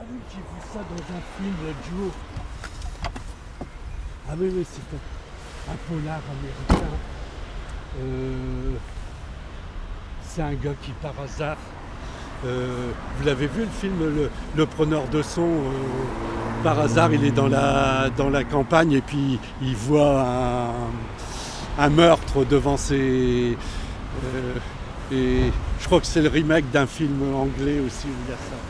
Oui, j'ai vu ça dans un film l'autre jour. Ah oui, oui, c'est un polar américain. C'est un gars qui, par hasard, vous l'avez vu le film le preneur de son par hasard, il est dans la campagne et puis il voit un meurtre devant ses... et je crois que c'est le remake d'un film anglais aussi où il y a ça.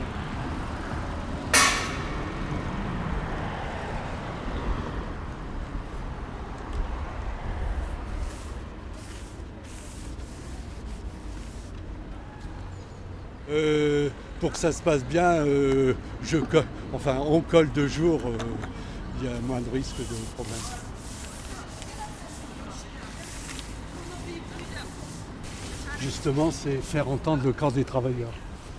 Pour que ça se passe bien, on colle 2 jours, il y a moins de risques de problème. Justement, c'est faire entendre le camp des travailleurs.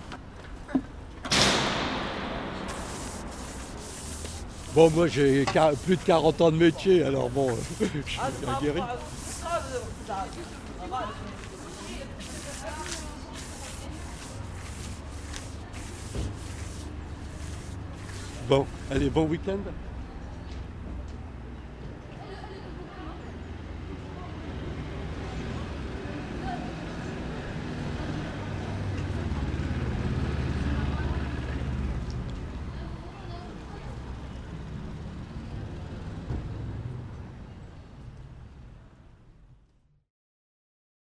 Bon, moi j'ai plus de 40 ans de métier, alors bon, je suis bien guéri. Bon, allez, bon week-end.